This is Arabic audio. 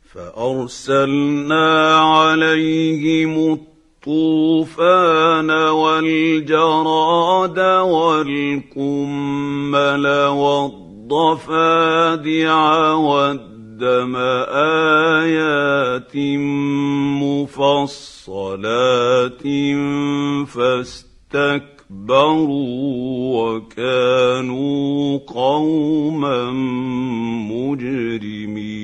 فأرسلنا عليهم الطوفان والجراد والقمل والضفادع والدم آيات مفصلات فاستكبروا وكانوا قوما مجرمين.